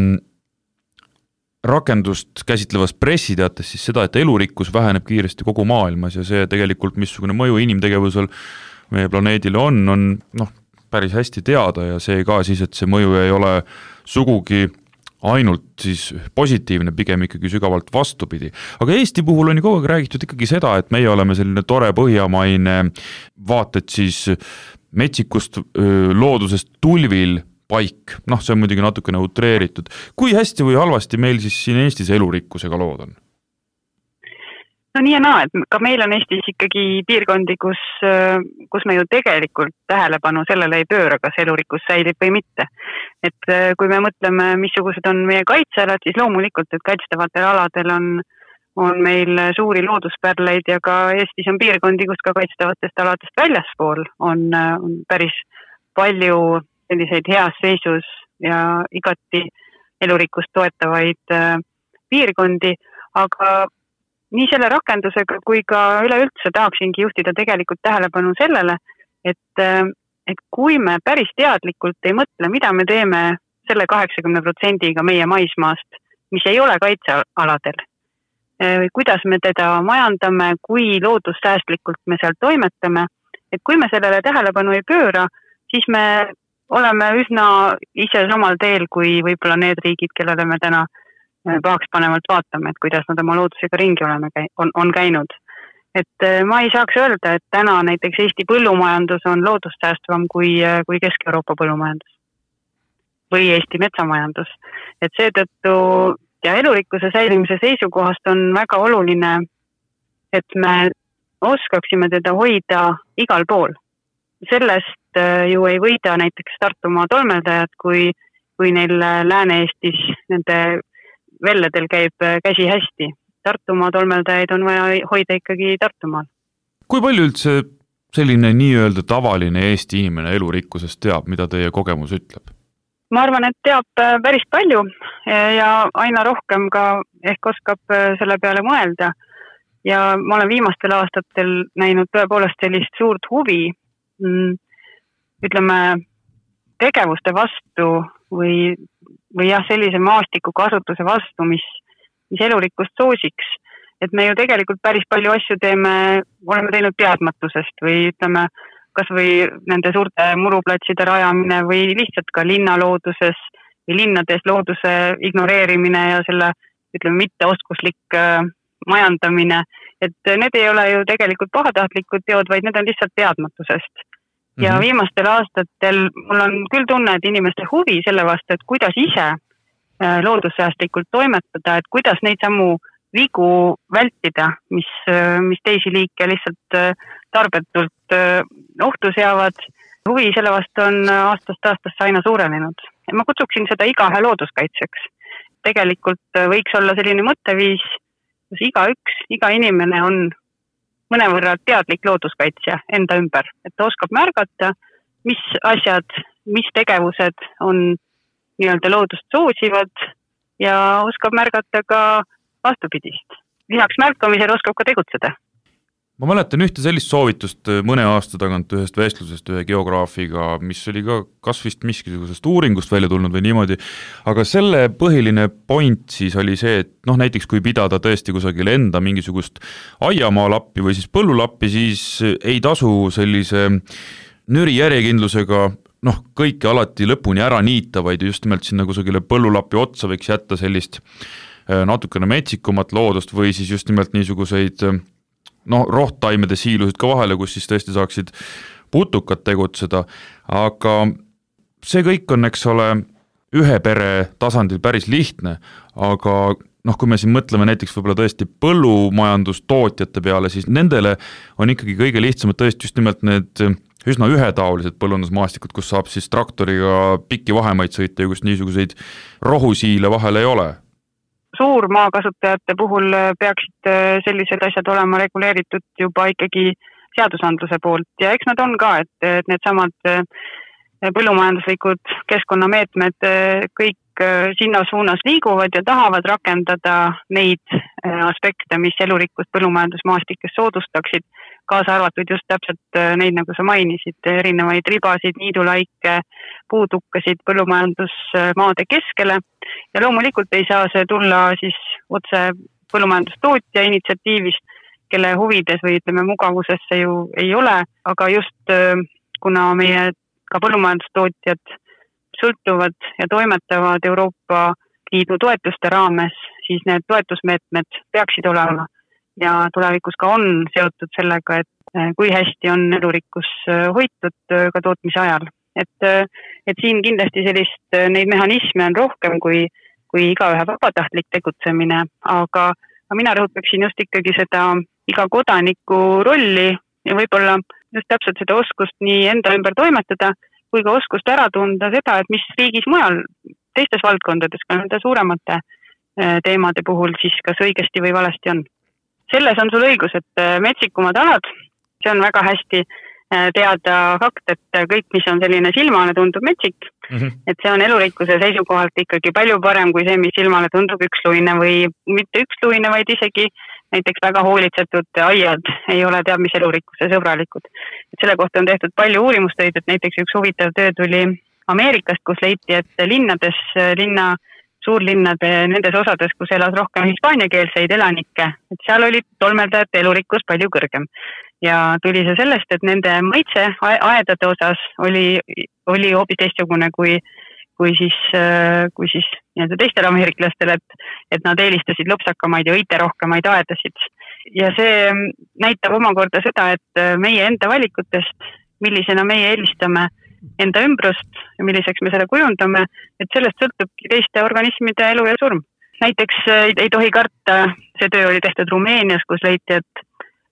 rakendust käsitlevas pressiteates siis seda, et elurikkus väheneb kiiresti kogu maailmas ja see tegelikult, missugune mõju inimtegevusel meie planeedile on, on noh, päris hästi teada ja see ka siis, et see mõju ei ole sugugi ainult siis positiivne, pigem ikkagi sügavalt vastupidi. Aga Eesti puhul on ju kogu aeg räägitud ikkagi seda, et meie oleme selline tore põhjamaine vaated siis metsikust loodusest tulvil paik. Noh, see on muidugi natukene utreeritud. Kui hästi või halvasti meil siis siin Eestis elurikkusega lood on? No nii ja naa, et ka meil on Eestis ikkagi piirkondi, kus, kus me ju tegelikult tähelepanu sellele ei pööra, kas elurikkus säilib või mitte. Et kui me mõtleme, missugused on meie kaitsealad, siis loomulikult, et kaitstavatel aladel on, on meil suuri looduspärleid ja ka Eestis on piirkondi, kus ka kaitstavatest aladest väljaspool on, on päris palju selliseid heas seisus ja igati elurikkust toetavaid piirkondi, aga nii selle rakendusega kui ka üleüldse tahaksingi juhtida tegelikult tähelepanu sellele, et, et kui me päris teadlikult ei mõtle, mida me teeme selle kaheksakümne protsendiga meie maismaast, mis ei ole kaitsealadel, kuidas me teda majandame, kui loodussäästlikult me seal toimetame, et kui me sellele tähelepanu ei pööra, siis me oleme üsna ise samal teel kui võib-olla need riigid, kellele me täna pahaks panevalt vaatame, et kuidas nad oma loodusega ringi oleme, on, on käinud. Et ma ei saaks öelda, et täna näiteks Eesti põllumajandus on loodussäästvam kui, kui Kesk-Euroopa põllumajandus või Eesti metsamajandus. Et seetõttu ja elurikkuse säilimise seisukohast on väga oluline et me oskaksime teda hoida igal pool. Sellest ju ei võida näiteks Tartumaa tolmeldajad, kui, kui neil Lääne-Eestis nende velledel käib käsi hästi. Tartumaa tolmeldajaid on vaja hoida ikkagi Tartumaal. Kui palju üldse selline nii-öelda tavaline Eesti inimene elurikkusest teab, mida teie kogemus ütleb? Ma arvan, et teab päris palju ja aina rohkem ka ehk oskab selle peale mõelda. Ja ma olen viimastel aastatel näinud tõepoolest sellist suurt huvi, ütleme, tegevuste vastu või, või jah, sellise maastiku kasutuse vastu, mis, mis elurikkust soosiks. Et me ju tegelikult päris palju asju teeme, oleme teinud teadmatusest või ütleme, kas või nende suurte muruplatside rajamine või lihtsalt ka linnalooduses või linnades looduse ignoreerimine ja selle, ütleme, mitteoskuslik majandamine. Et need ei ole ju tegelikult pahatahtlikud teod, vaid need on lihtsalt teadmatusest. Mm-hmm. Ja viimastel aastatel mul on küll tunne, et inimeste huvi selle vastu, et kuidas ise loodussäästlikult toimetada, et kuidas neid samu vigu vältida, mis, mis teisi liike lihtsalt tarbetult ohtu seavad. Huvi selle vastu on aastast aastasse aina suurenenud. Ma kutsuksin seda igaühe looduskaitseks. Tegelikult võiks olla selline mõtteviis, kus iga üks, iga inimene on mõnevõrra teadlik looduskaitsja enda ümber. Et ta oskab märgata, mis asjad, mis tegevused on nii-öelda loodust soosivad ja oskab märgata ka vastupidist. Lisaks märkamisel oskab ka tegutseda. Ma mäletan ühte sellist soovitust mõne aasta tagant ühest vestlusest ühe geograafiga, mis oli ka kas vist miskisugusest uuringust välja tulnud või niimoodi, aga selle põhiline point siis oli see, et noh, näiteks kui pidada tõesti kusagil enda mingisugust aiamaalappi või siis põllulappi, siis ei tasu sellise nüri järjekindlusega noh, kõike alati lõpuni ära niita, vaid just nimelt sinna kusagile põllulappi otsa võiks jätta sellist natukene metsikumat loodust või siis just nimelt niisuguseid no, rohttaimede siilusid ka vahele, kus siis tõesti saaksid putukad tegutseda, aga see kõik on, eks ole, ühe pere tasandil päris lihtne, aga noh, kui me siin mõtleme näiteks võib-olla tõesti põllumajandustootjate peale, siis nendele on ikkagi kõige lihtsamad tõesti just nimelt need üsna ühetaolised põllundusmaastikud, kus saab siis traktoriga pikki vahemaid sõita ja kus niisuguseid rohusiile vahel ei ole. Suur maakasutajate puhul peaksid sellised asjad olema reguleeritud juba ikkagi seadusandluse poolt ja eks nad on ka, et, et need samad põllumajanduslikud keskkonnameetmed kõik sinna suunas liiguvad ja tahavad rakendada neid aspekte, mis elurikkust põllumajandusmaastikes soodustaksid, kaasa arvatud just täpselt neid, nagu sa mainisid, erinevaid ribasid, niidulaike, puutukkasid põllumajandusmaade keskele ja loomulikult ei saa see tulla siis otse põllumajandustootja initsiatiivist, kelle huvides või ütleme mugavusesse ju ei ole, aga just kuna meie ka põllumajandustootjad sõltuvad ja toimetavad Euroopa Liidu toetuste raames, siis need toetusmeetmed peaksid olema ja tulevikus ka on seotud sellega, et kui hästi on elurikkus hoitud ka tootmise ajal. Et, et siin kindlasti sellist, neid mehhanisme on rohkem kui, kui igaühe vabatahtlik tegutsemine, aga mina rõhutaksin just ikkagi seda iga kodaniku rolli ja võib-olla just täpselt seda oskust nii enda ümber toimetada, kui ka oskust ära tunda seda, et mis riigis mujal, teistes valdkondades, ka nende suuremate teemade puhul siis kas õigesti või valesti on. Selles on sul õigus, et metsikumad alad, see on väga hästi teada fakt, et kõik, mis on selline silmane, tundub metsik, mm-hmm. et see on elurikkuse seisukohalt ikkagi palju parem kui see, mis silmale tundub üksluine või mitte üksluine, vaid isegi näiteks väga hoolitsetud aiad ei ole teab mis elurikkuse sõbralikud. Et selle kohta on tehtud palju uurimustöid, et näiteks üks huvitav töö tuli Ameerikast, kus leiti, et linnades, linna, suurlinnade nendes osades, kus elas rohkem hispaaniakeelseid elanikke, et seal oli tolmeldajate elurikkus palju kõrgem. Ja tuli see sellest, et nende maitse aedade osas oli, oli hoopis teistsugune kui kui siis, kui siis nii-öelda teistel ameeriklastele, et, et nad eelistasid lõpsakamaid ja õite rohkemaid aedasid. Ja see näitab omakorda seda, et meie enda valikutest, millisena meie eelistame enda ümbrust ja milliseks me seda kujundame, et sellest sõltubki teiste organismide elu ja surm. Näiteks ei tohi karta, see töö oli tehtud Rumeenias, kus leiti, et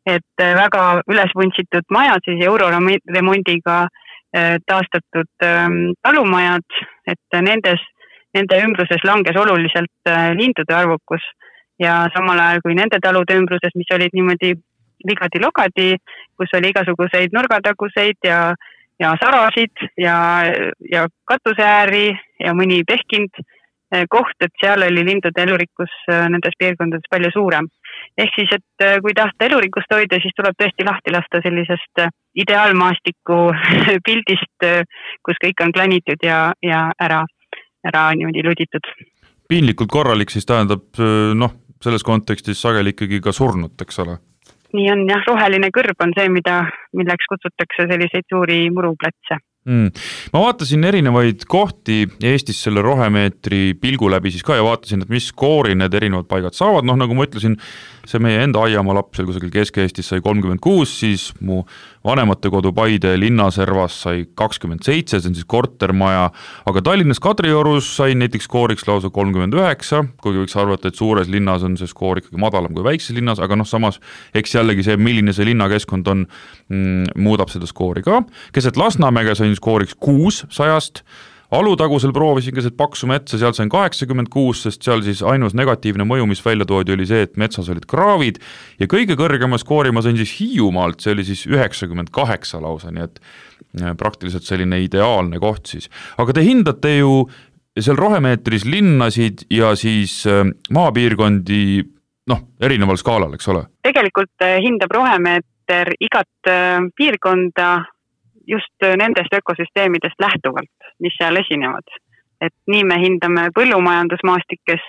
et väga üles vuntsitud majad, siis euroremondiga taastatud talumajad, et nendes, nende ümbruses langes oluliselt lindude arvukus ja samal ajal kui nende talude ümbruses, mis olid niimoodi ligadi-logadi, kus oli igasuguseid nurgataguseid ja, ja sarasid ja, ja katuseääri ja mõni pehkind koht, et seal oli lindude elurikkus nendes piirkondades palju suurem. Ehk siis, et kui tahta elurikkust hoida, siis tuleb tõesti lahti lasta sellisest ideaalmaastiku pildist, kus kõik on klanitud ja, ja ära, ära niimoodi luditud. Piinlikult korralik siis tähendab, noh, selles kontekstis sageli ikkagi ka surnud, eks ole? Nii on, jah, roheline kõrb on see, mida, milleks kutsutakse selliseid suuri muruplätse. Mm. Ma vaatasin erinevaid kohti Eestis selle rohemeetri pilgu läbi siis ka ja vaatasin, et mis skoori need erinevad paigad saavad. Noh, nagu ma ütlesin, see meie enda Aiamaa laps, kusagil Kesk-Eestis sai kolmkümmend kuus, siis mu vanemate kodu Paide linnaservas sai kakskümmend seitse, see on siis kortermaja, aga Tallinnas Kadriorus sai näiteks skooriks lausa kolmkümmend üheksa, kuigi võiks arvata, et suures linnas on see skoor ikkagi madalam kui väikses linnas, aga noh, samas eks jällegi see, milline see linnakeskkond on, mm, muudab seda skoori ka. Keset Lasnamäge sain skooriks kuus sajast, Alutagusel proovisin keset paksu metsa, seal sain kaheksakümmend kuus, sest seal siis ainus negatiivne mõju, mis välja toodi, oli see, et metsas olid kraavid ja kõige kõrgema skoori ma sain siis Hiiumaalt, see oli siis üheksakümmend kaheksa lausa, nii et praktiliselt selline ideaalne koht siis. Aga te hindate ju seal rohemeetris linnasid ja siis maapiirkondi, noh, erineval skaalal, eks ole? Tegelikult hindab rohemeeter igat piirkonda just nendest ökosüsteemidest lähtuvalt, mis seal esinevad. Et nii me hindame põllumajandusmaastikes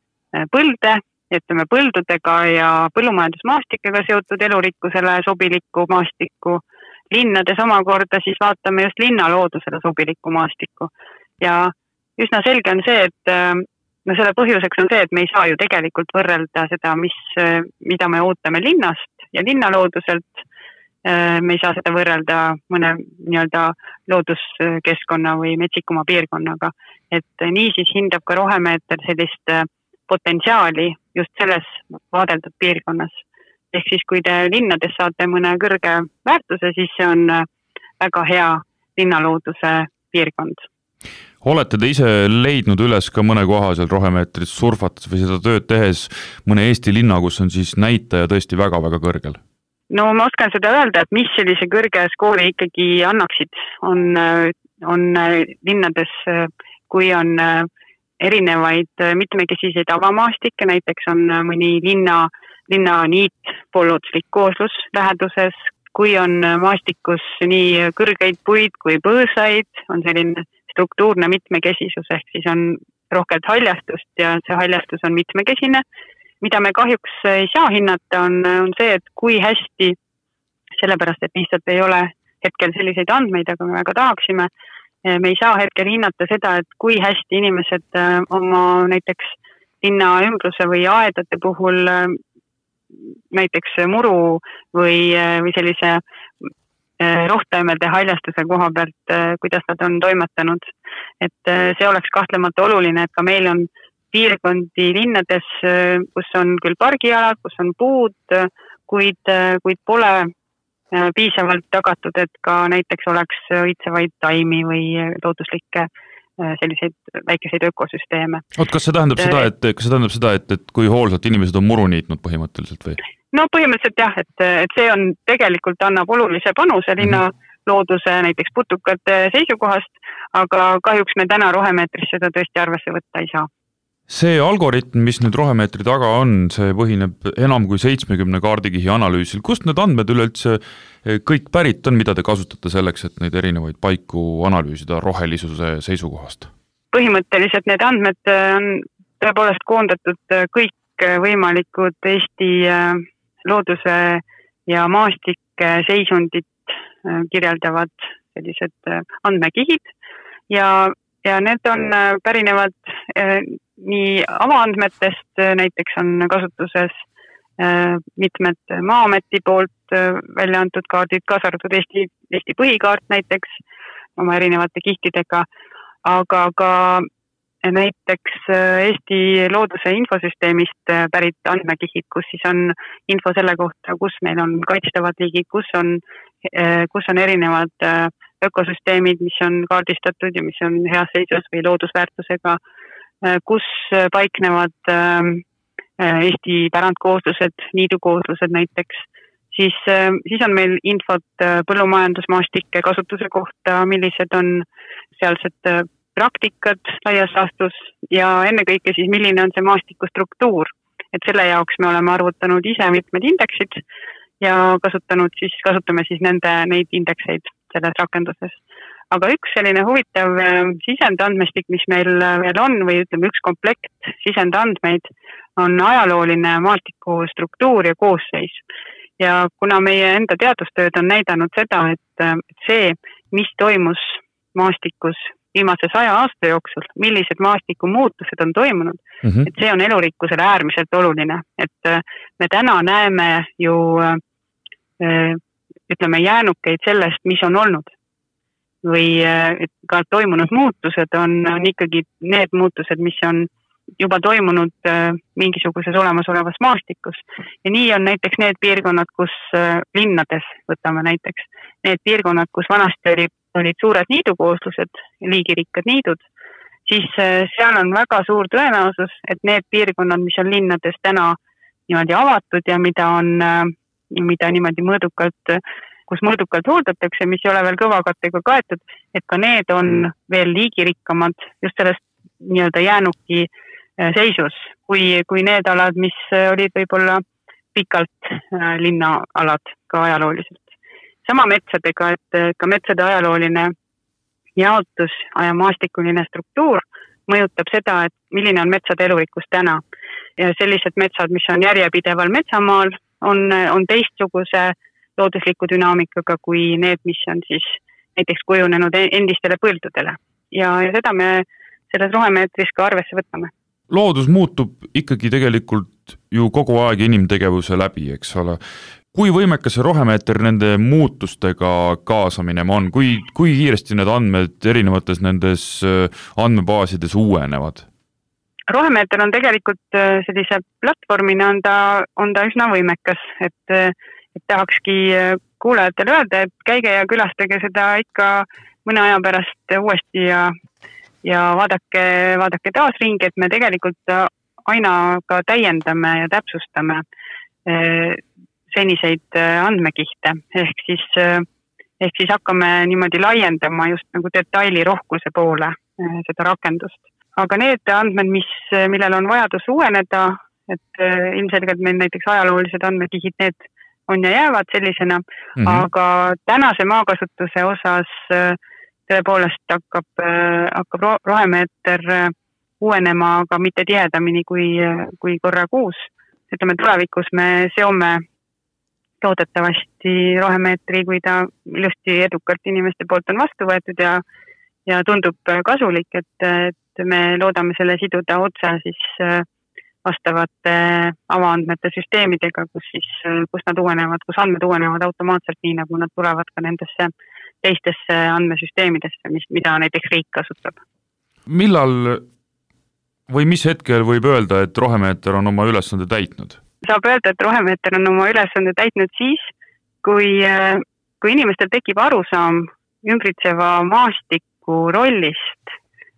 põlde, ütleme põldudega ja põllumajandusmaastikega seotud elurikkusele sobilikku maastikku. Linnades omakorda siis vaatame just linnaloodusele sobilikku maastikku. Ja üsna selge on see, et no selle põhjuseks on see, et me ei saa ju tegelikult võrrelda seda, mis, mida me ootame linnast ja linnalooduselt. Me ei saa seda võrrelda mõne nii-öelda looduskeskkonna või metsikuma piirkonnaga. Et nii siis hindab ka rohemeeter sellist potentsiaali just selles vaadeldud piirkonnas. Ehk siis, kui te linnades saate mõne kõrge väärtuse, siis see on väga hea linnalooduse piirkond. Olete te ise leidnud üles ka mõne koha seal rohemeetris surfates või seda tööd tehes mõne Eesti linna, kus on siis näitaja tõesti väga-väga kõrgel? No ma oskan seda öelda, et mis sellise kõrge skoori ikkagi annaksid, on, on linnades, kui on erinevaid mitmekesiseid avamaastikke, näiteks on mõni linna, linna niit poolloodslik kooslus läheduses, kui on maastikus nii kõrgeid puid kui põõsaid, on selline struktuurne mitmekesisus, ehk siis on rohkelt haljastust ja see haljastus on mitmekesine. Mida me kahjuks ei saa hinnata, on, on see, et kui hästi, sellepärast, et lihtsalt ei ole hetkel selliseid andmeid, aga me väga tahaksime, me ei saa hetkel hinnata seda, et kui hästi inimesed oma näiteks linna ümbruse või aedade puhul näiteks muru või, või sellise rohtaimede haljastuse koha pealt, kuidas nad on toimetanud. Et see oleks kahtlemata oluline, et ka meil on piirkondi linnades, kus on küll pargialad, kus on puud, kuid, kuid pole piisavalt tagatud, et ka näiteks oleks õitsevaid taimi või looduslikke selliseid väikeseid ökosüsteeme. Oot, kas see tähendab seda, et, kas see tähendab seda, et, et kui hoolsalt inimesed on muru niitnud põhimõtteliselt või? No põhimõtteliselt jah, et, et see on tegelikult annab olulise panuse linna mm-hmm. looduse näiteks putukate seisukohast, aga kahjuks me täna rohemeetris seda tõesti arvesse võtta ei saa. See algoritm, mis nüüd rohemeetri taga on, see põhineb enam kui seitsmekümne kaardikihi analüüsil. Kust need andmed üleüldse kõik pärit on, mida te kasutate selleks, et neid erinevaid paiku analüüsida rohelisuse seisukohast? Põhimõtteliselt need andmed on tõepoolest koondatud kõik võimalikud Eesti looduse ja maastike seisundit kirjeldavad sellised andmekihid ja, ja need on pärinevad nii avaandmetest, näiteks on kasutuses mitmed Maa-ameti poolt välja antud kaardid, kaasa arvatud Eesti, Eesti põhikaart näiteks oma erinevate kihtidega, aga ka näiteks Eesti looduse infosüsteemist pärit andmekihid, kus siis on info selle kohta, kus meil on kaitstavad liigid, kus on, kus on erinevad ökosüsteemid, mis on kaardistatud ja mis on heas seisus või loodusväärtusega, kus paiknevad Eesti pärandkooslused, niidukooslused näiteks, siis, siis on meil infot põllumajandusmaastike kasutuse kohta, millised on sealsed praktikad laias laastus ja ennekõike siis milline on see maastiku struktuur, et selle jaoks me oleme arvutanud ise mitmed indeksid ja kasutanud siis, kasutame siis nende, neid indekseid selles rakenduses. Aga üks selline huvitav sisendandmestik, mis meil veel on või ütleme üks komplekt sisendandmeid on ajalooline maastiku struktuur ja koosseis. Ja kuna meie enda teadustööd on näidanud seda, et see, mis toimus maastikus viimase saja aasta jooksul, millised maastiku muutused on toimunud, mm -hmm. et see on elurikkusele äärmiselt oluline. Et me täna näeme ju ütleme jäänukeid sellest, mis on olnud. Või ka toimunud muutused on, on ikkagi need muutused, mis on juba toimunud mingisuguses olemasolevas maastikus. Ja nii on näiteks need piirkonnad, kus linnades, võtame näiteks, need piirkonnad, kus vanasti oli olid suured niidukooslused, liigirikkad niidud, siis seal on väga suur tõenäosus, et need piirkonnad, mis on linnades täna niimoodi avatud ja mida on, mida niimoodi mõõdukalt, kus mõõdukalt hooldatakse, mis ei ole veel kõvakattega kaetud, et ka need on veel liigirikkamad just sellest nii-öelda jäänuki seisus, kui, kui need alad, mis olid võib-olla pikalt linnaalad ka ajalooliselt. Sama metsadega, et ka metsade ajalooline jaotus ja maastikuline struktuur mõjutab seda, et milline on metsade elurikkus täna. Ja sellised metsad, mis on järjepideval metsamaal, on, on teistsuguse loodusliku dünaamikaga kui need, mis on siis näiteks kujunenud endistele põldudele. Ja, ja seda me selles rohemeetris ka arvesse võtame. Loodus muutub ikkagi tegelikult ju kogu aeg inimtegevuse läbi, eks ole. Kui võimekas see rohemeeter nende muutustega kaasa minema on? Kui, kui kiiresti need andmed erinevates nendes andmebaasides uuenevad? Rohemeeter on tegelikult sellise platvormina on ta, on ta üsna võimekas, et, et tahakski kuulajatele öelda, et käige ja külastage seda ikka mõne aja pärast uuesti ja, ja vaadake, vaadake taas ringi, et me tegelikult aina ka täiendame ja täpsustame seniseid andmekihte, ehk siis, ehk siis hakkame niimoodi laiendama just nagu detaili rohkuse poole seda rakendust. Aga need andmed, mis, millel on vajadus uueneda, et ilmselgelt meil näiteks ajaloolised andmekihid, need on ja jäävad sellisena, mm-hmm. aga tänase maakasutuse osas tõepoolest hakkab, hakkab rohemeeter uuenema, aga mitte tihedamini kui, kui korra kuus. Ütleme, tulevikus me seome toodetavasti rohemeetri, kui ta ilusti edukalt inimeste poolt on vastu võetud ja, ja tundub kasulik, et, et me loodame selle siduda otsa siis vastavate avaandmete süsteemidega, kus, siis, kus nad uuenevad, kus andmed uuenevad automaatselt nii, nagu nad tulevad ka nendesse teistesse andmesüsteemidesse, mis, mida näiteks riik kasutab. Millal või mis hetkel võib öelda, et rohemeeter on oma ülesande täitnud? Saab öelda, et rohemeeter on oma ülesande täitnud siis, kui, kui inimestel tekib arusaam ümbritseva maastiku rollist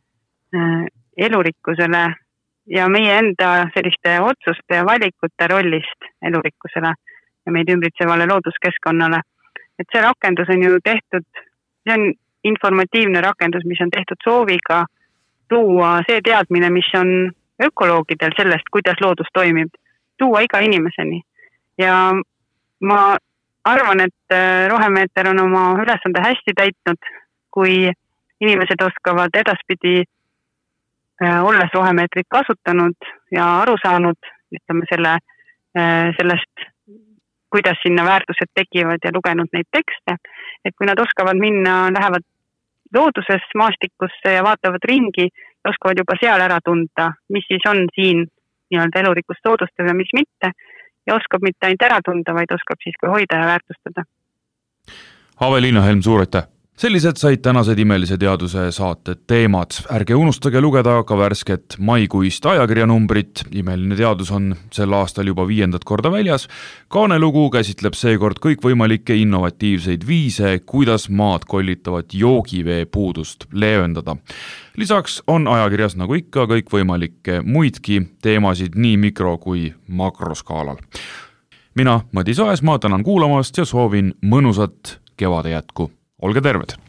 elurikkusele ja meie enda selliste otsuste ja valikute rollist elurikkusele ja meid ümbritsevale looduskeskkonnale. Et see rakendus on ju tehtud, see on informatiivne rakendus, mis on tehtud sooviga tuua see teadmine, mis on ökoloogidel sellest, kuidas loodus toimib, tuua iga inimeseni. Ja ma arvan, et rohemeeter on oma ülesande hästi täitnud, kui inimesed oskavad edaspidi olles rohemeetrit kasutanud ja aru saanud, ütleme selle, sellest, kuidas sinna väärtused tekivad ja lugenud neid tekste, et kui nad oskavad minna, lähevad looduses maastikusse ja vaatavad ringi, oskavad juba seal ära tunda, mis siis on siin nii-öelda elurikkust soodustada ja mis mitte, ja oskab mitte ainult ära tunda, vaid oskab siis ka hoida ja väärtustada. Aveliina Helm, suur aitäh! sellised said tänased Imelise teaduse saate teemad. Ärge unustage lugeda ka värsket maikuist ajakirjanumbrit. Imeline teadus on sel aastal juba viiendat korda väljas. Kaanelugu käsitleb seekord kõikvõimalikke innovatiivseid viise, kuidas maad kollitavat joogivee puudust leevendada. Lisaks on ajakirjas nagu ikka kõikvõimalikke muidki teemasid nii mikro- kui makroskaalal. Mina, Madis Aesmaa, tänan kuulamast ja soovin mõnusat kevade jätku. Olge terved!